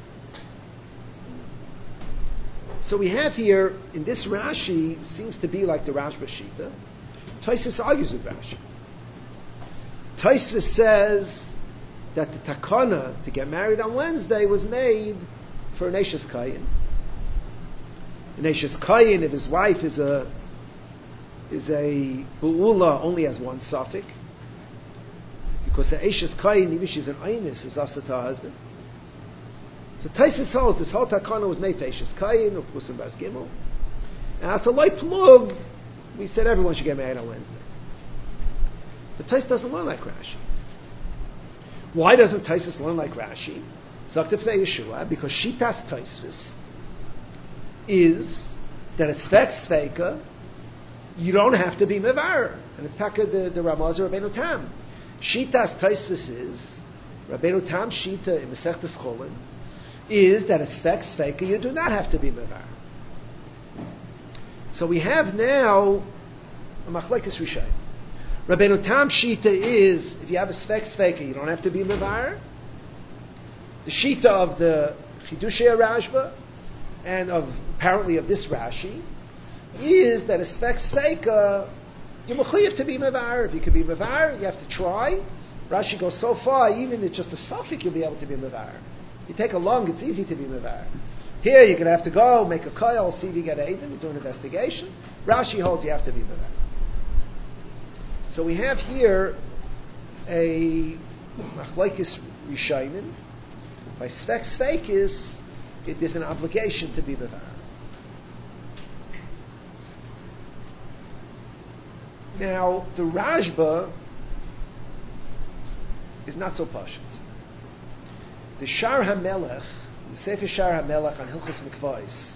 So we have here in this Rashi seems to be like the Rashba Shita. Tosfos argues with Rashi. Tosfos says that the takana to get married on Wednesday was made for an Eishes Kayin. An Eishes Kayin, if his wife is a is a Bu'ula, only has one suffix. Because the Eishes Kayin, even if she's an Einis, is also to her husband. So Tosfos holds this whole takana was made for Eishes Kayin, or Pusim Bas Gimel. And after Loi Plug, we said everyone should get married on Wednesday. But Tosfos doesn't learn like Rashi. Why doesn't Tosfos learn like Rashi? Zok Pnei Yeshua, because Shitas Tosfos is that a Svek Sveika, you don't have to be Mevar. And it's Taka the, the Ramaz or Rabbeinu Tam. Shitas Tosfos is, Rabbeinu Tam Shita in Masechtas Cholin, is that a Svek Sveika, you do not have to be Mevar. So we have now a Machlekes Rishayim. Rabbeinu Tam Shita is, if you have a Svek Sveika, you don't have to be Mevar. The Shita of the Chidushei Rashba, and of apparently of this Rashi, is that a Svek Sveika, you're mechuyev to be Mevar. If you can be Mevar, you have to try. Rashi goes so far, even if it's just a suffix, you'll be able to be Mevar. You take a long, it's easy to be Mevar. Here you're going to have to go, make a koil, see if you get Eidim, you do an investigation. Rashi holds you have to be Mevar. So we have here a Machlekes Rishayim. By Svek Sveikis, it is an obligation to be Mevar. Now, the Rashba is not so pashut. The Shar HaMelech, the Sefer Shar HaMelech on Hilchos Mikvos,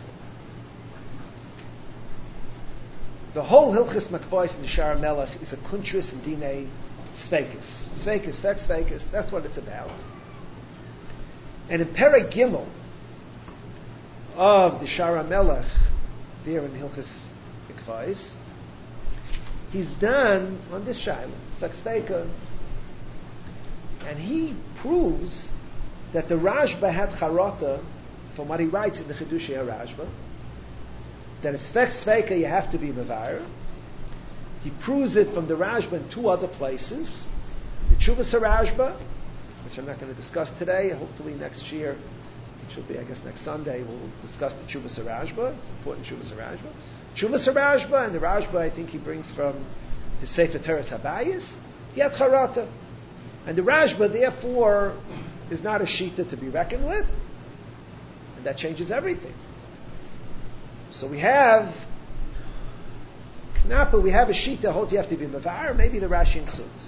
the whole Hilchos Mikvos in the Shar HaMelech is a kuntris and dinei Sveikis. Sveikis, Svek Sveikis, that's what it's about. And in Perek Gimel of the Shara Melech, there in Hilchas Ikvais, he's done on this Shaila, Saksveika, and he proves that the Rashba had Charata, from what he writes in the Chidushei HaRashba, that a Svek Sveika you have to be Mevar. He proves it from the Rashba in two other places. The Chuvas HaRashba, which I'm not going to discuss today, hopefully next year, which will be, I guess, next Sunday, we'll discuss the Chuvas HaRashba. It's important Chuvas HaRashba. Chuvas HaRashba, and the Rashba I think he brings from his Sefer Teres Habayis, he had Charata. And the Rashba, therefore, is not a Shita to be reckoned with, and that changes everything. So we have Knappa, we have a Shita, holds you have to be Mavar, maybe the Rashi includes.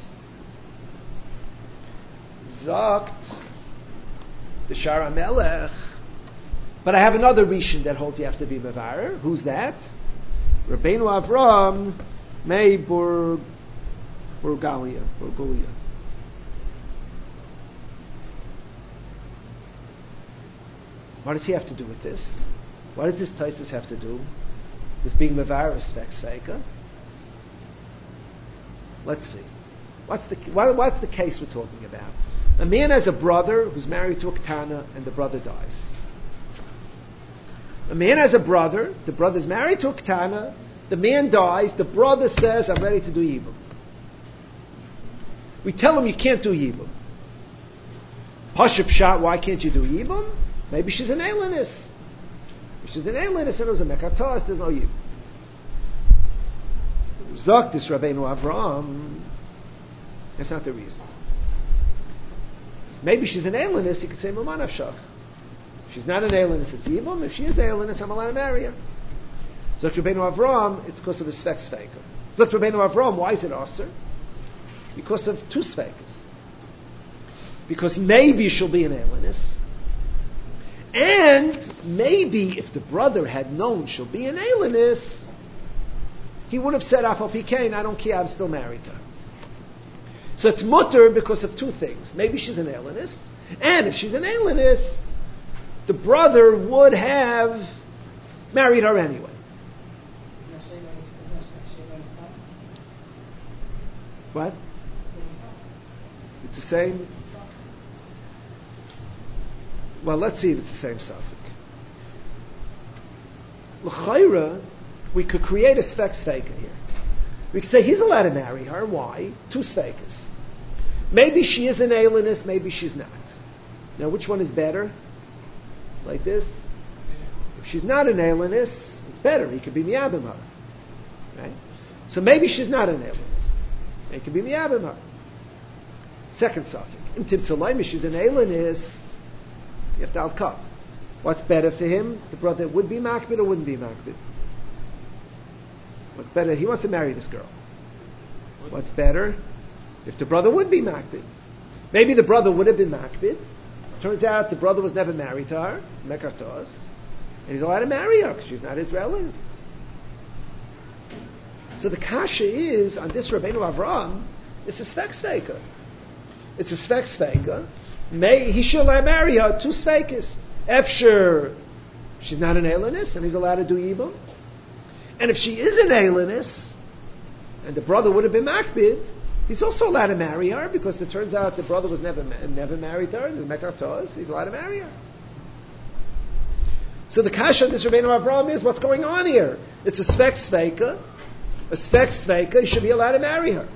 Zokt, the Shara Melech, but I have another Rishon that holds you have to be Mavar. Who's that? Rabbeinu Avram, Mei Bur, Burgalia, Burgulia. What does he have to do with this? What does this Taisus have to do with being Mevar Svek Sveika? Let's see. What's the what, what's the case we're talking about? A man has a brother who's married to a Ketana, and the brother dies. A man has a brother. The brother's married to a Ketana. The man dies. The brother says, "I'm ready to do Yibum." We tell him you can't do Yibum. Pashut Pshat, why can't you do Yibum? Maybe she's an alienist. If she's an alienist and it was a mekatos, there's no Yibum. Zok this Rabbeinu Avram. That's not the reason. Maybe she's an alienist, you could say Maman Avshach. If she's not an alienist, it's Yibum. If she is an alienist, I'm allowed to marry her. Zok Rabbeinu Avram, it's because of the Svek Sveika. Zok Rabbeinu Avram, why is it Aser? Because of two Sveikas. Because maybe she'll be an alienist. And maybe if the brother had known she'll be an alienist, he would have said, Afal Pikein, I don't care, I'm still married to her. So it's mutter because of two things. Maybe she's an alienist, and if she's an alienist, the brother would have married her anyway. What? It's the same. Well, let's see if it's the same suffix. L'chayra, we could create a Svek Sveika here. We could say he's allowed to marry her. Why? Two Sveikas. Maybe she is an alienist, maybe she's not. Now, which one is better? Like this? If she's not an alienist, it's better. He could be miyabim her. Right? So maybe she's not an alienist. He could be miyabim her. Second suffix. In Timtzalayim, if she's an alienist, you have to al-kaf. What's better for him? The brother would be makbid or wouldn't be makbid? What's better? He wants to marry this girl. What's better? If the brother would be makbid. Maybe the brother would have been makbid. Turns out the brother was never married to her. It's mekartos. And he's allowed to marry her because she's not his relative. So the kasha is, on this Rabbeinu Avram, it's a Svek Sveika. It's a Svek Sveika. May he should marry her, two Sveikas. Efsher, she's not an alienist, and he's allowed to do Yibum. And if she is an alienist, and the brother would have been makbid, he's also allowed to marry her, because it turns out the brother was never never married her, and the Mekatos, he's allowed to marry her. So the kasha of this Rabbeinu Avram is, what's going on here? It's a Svek Sveika. A Svek Sveika, he should be allowed to marry her.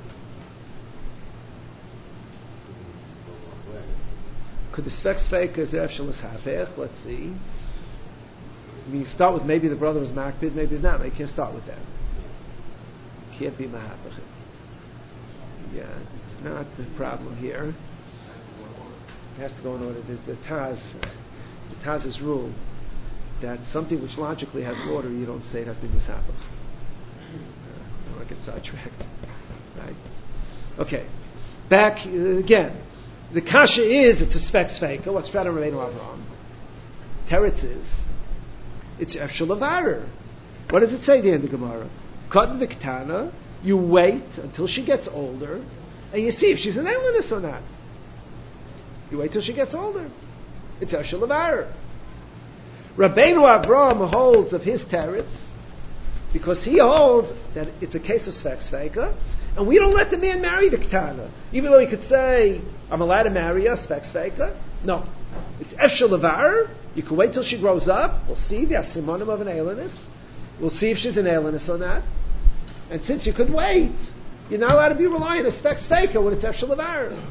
Could the Svek Sveika is Efshalas Hafech? Let's see. I mean, you start with maybe the brother was makbid, maybe he's not. You can't start with that. Can't be mahapachit. Yeah, it's not the problem here. It has to go in order. There's the Taz, the Taz's rule that something which logically has order, you don't say it has to be mishapach. I don't want to get sidetracked. Right? Okay. Back uh, again. The kasha is, it's a Svek Sveika. What's Prat Rabbeinu Avram? Teretz is, it's Efshel Avarer. What does it say at the end of Gemara? Katan Viktana, you wait until she gets older, and you see if she's an alienist or not. You wait till she gets older. It's Eshel Levar. Rabbeinu Avraham holds of his teretz because he holds that it's a case of Sfek Sveika, and we don't let the man marry the Ketana. Even though he could say, I'm allowed to marry her, Sfek Sveika. No. It's Eshel Levar. You can wait till she grows up. We'll see the Asimonim of an alienist. We'll see if she's an alienist or not. And since you could wait, you're not allowed to be reliant on Sfek Sveika when it's Eshel Levar.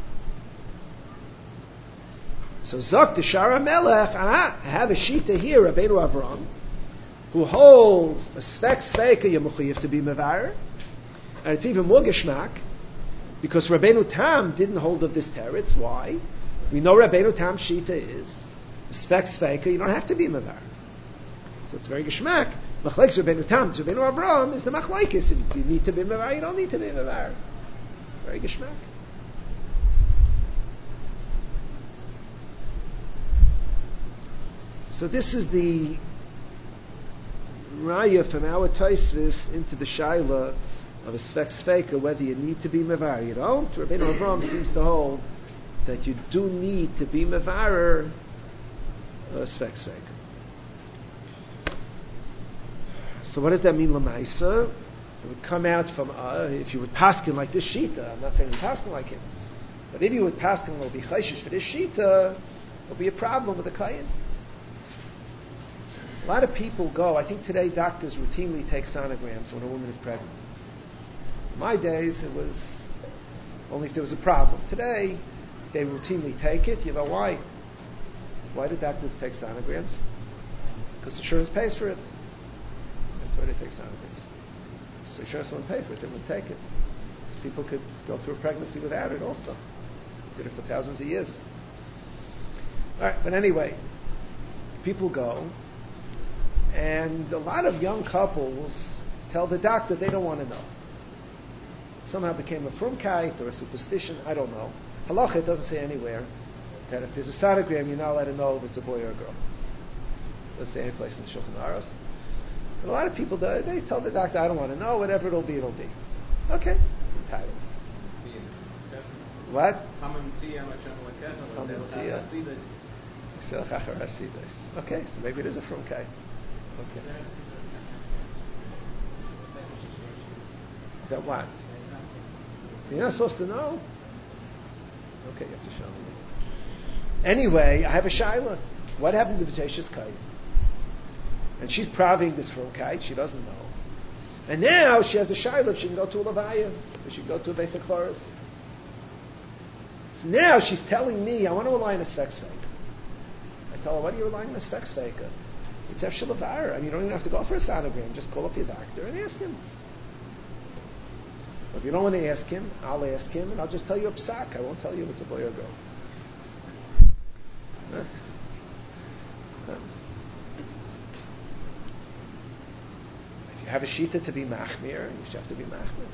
So Zok Shara Melech, ah, I have a shita here, Rabbeinu Avram, who holds a Sfek Sveika Yemuchayiv to be Mevar, and it's even more Geshmak, because Rabbeinu Tam didn't hold of this teretz. Why? We know Rabbeinu Tam shita is Sfek Sveika, you don't have to be Mevar. So it's very Geshmak. Machlekes Rabbeinu Tam to Rabbeinu Avram is the Machlekes. If you need to be Mevar, you don't need to be Mevar. Very Geshmak. So this is the raya from our Taisvis into the shaila of a Sfek Sveika, whether you need to be Mevar. You don't. Rabbeinu Avram seems to hold that you do need to be Mevarer a Sfek Sveika. So what does that mean, Lamaisa? It would come out from, uh, if you would paskin like this shita, I'm not saying you paskin like him, but if you would paskin will be chayshish for this shita, there'll be a problem with the kayin. A lot of people go, I think today doctors routinely take sonograms when a woman is pregnant. In my days, it was only if there was a problem. Today, they routinely take it. You know why? Why do doctors take sonograms? Because insurance pays for it. That's why they take sonograms. So insurance won't pay for it, they won't take it. So people could go through a pregnancy without it also. Did it for thousands of years. Alright, but anyway, people go, and a lot of young couples tell the doctor they don't want to know. Somehow became a frumkeit or a superstition, I don't know. Halacha, it doesn't say anywhere that if there's a sonogram, you're not allowed to know if it's a boy or a girl. It doesn't say any place in the Shulchan Aruch. But a lot of people, do, they tell the doctor, I don't want to know, whatever it'll be, it'll be. Okay, entitled. What? Okay, so maybe it is a frumkeit. Okay. That what? You're not supposed to know? Okay, you have to show me. Anyway, I have a shaila. What happens if it's Eshes Kite? And she's praving this from Kite, she doesn't know. And now she has a shaila, she can go to a Levaya, or she can go to a basic forest. So now she's telling me, I want to rely on a Sfek Sveika. I tell her, what are you relying on a Sfek Sveika? It's Eshel Levar. I mean, you don't even have to go for a sonogram. Just call up your doctor and ask him. If you don't want to ask him, I'll ask him, and I'll just tell you a psak. I won't tell you if it's a boy or a girl. Huh? Huh? If you have a shita to be machmir, you should have to be machmir.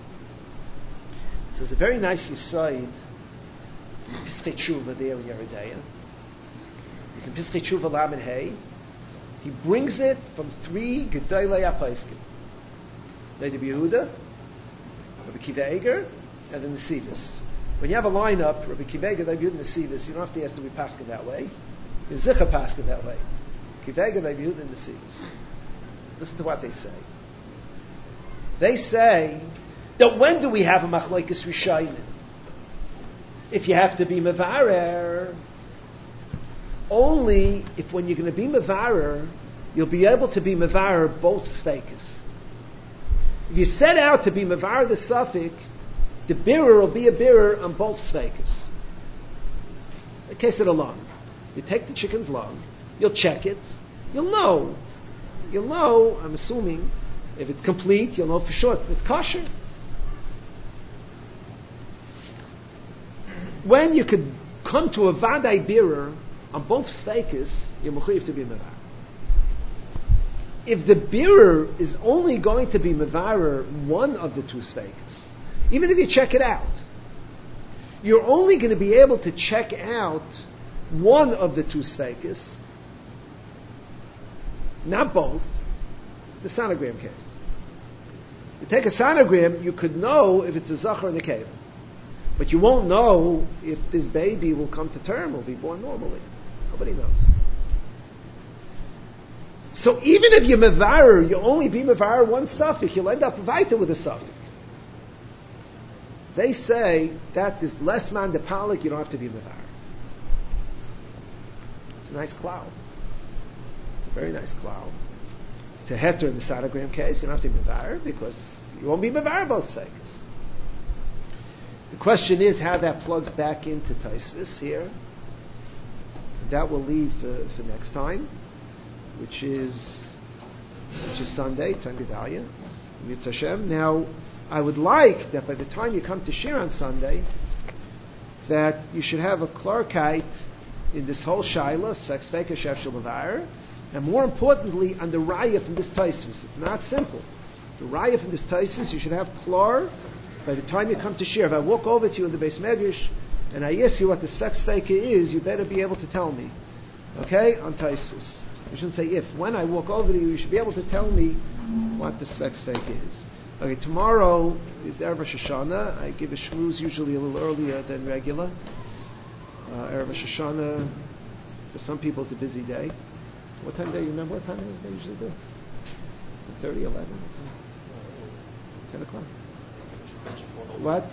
So there's a very nice yisaid, Piskei Tshuva there in Yeridea. It's in Piskei Tshuva Lamed Hey. He brings it from three Gedolei HaPoskim. Rabbi Yehuda, Rabbi Akiva Eiger, and the Nesivis. When you have a lineup, Rabbi Akiva Eiger, Rabbi Yehuda, Nesivis, you don't have to ask, do we paskin that way? You zicha paskin that way. Akiva Eiger, Rabbi Yehuda, and Nesivis. Listen to what they say. They say that when do we have a machlokes rishonim? If you have to be mevarer, only if when you're going to be mevarer, you'll be able to be mevarer both sveikas. If you set out to be mevarer the suffix, the birrer will be a birrer on both sveikas. In case of the lung, you take the chicken's lung, you'll check it, you'll know. You'll know, I'm assuming, if it's complete, you'll know for sure it's kosher. When you could come to a vadai birrer on both sveikas, you're mechuyev to be mevarer. If the birrer is only going to be mevarer one of the two sveikas, even if you check it out, you're only going to be able to check out one of the two sveikas, not both. The sonogram case. You take a sonogram, you could know if it's a zachar and a keva, but you won't know if this baby will come to term, will be born normally. Nobody knows. So even if you're mevarer, you only be mevarer one suffix, you'll end up weiter with a suffix. They say that is less man de palik, you don't have to be mevarer. It's a nice cloud. It's a very nice cloud. It's a heter in the Sadagram case, you don't have to be mevarer because you won't be mevarer both sakes. The question is how that plugs back into Taisvis here. That will leave for, for next time, which is which is Sunday, Tzem Gedalia, Mitzvah Hashem. Now, I would like that by the time you come to shir on Sunday, that you should have a klarkite in this whole shaila, sex feka shef shel, and more importantly, on the raya from this Taisvis. It's not simple. The raya from this Taisvis, you should have klar by the time you come to shir. If I walk over to you in the Beis Medrash and I ask you what the sex feka is, you better be able to tell me. Okay? On Taisvis. You shouldn't say if. When I walk over to you, you should be able to tell me what the sex feka is. Okay, tomorrow is Erev Rosh Hashanah. I give a shmooze usually a little earlier than regular. Uh, Erev Rosh Hashanah, for some people, it's a busy day. What time do you remember? What time do they usually do? ten thirty, eleven? ten o'clock? What?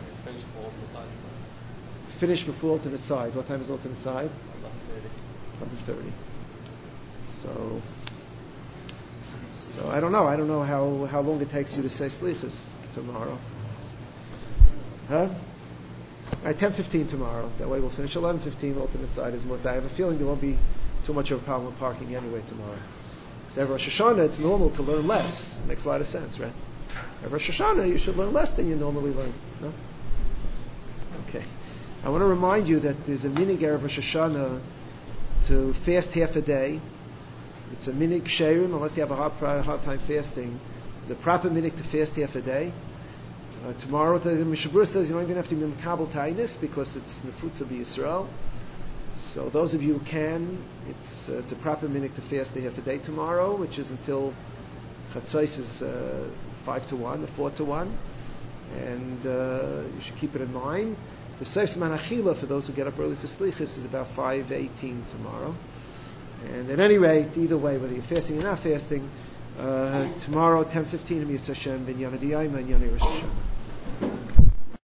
Finish before to the side. What time is all to the side? eleven thirty. So... So I don't know. I don't know how, how long it takes you to say slichus tomorrow. Huh? All right, ten fifteen tomorrow. That way we'll finish eleven fifteen. Alternate side is more. I have a feeling there won't be too much of a problem with parking anyway tomorrow. So Rosh Hashanah, it's normal to learn less. It makes a lot of sense, right? At Rosh Hashanah, you should learn less than you normally learn. No? Okay. I want to remind you that there's a minig Erev Rosh Hashanah to fast half a day. It's a minig sheirim, unless you have a hard, hard time fasting. There's a proper minig to fast half a day. Uh, tomorrow, the Mishabur says you don't even have to be Mekabel Tainus because it's Nefutza B'Yisrael. So those of you who can, it's uh, it's a proper minig to fast half a day tomorrow, which is until Chatzos is uh, five to one, or four to one, and uh, you should keep it in mind. The Seif Zman Achila for those who get up early for Slichus is about five eighteen tomorrow. And at any rate, either way, whether you're fasting or not fasting, uh, tomorrow ten fifteen Mitzvah Hashem, Ben Yana D'Yayma and Yana Rosh Hashanah.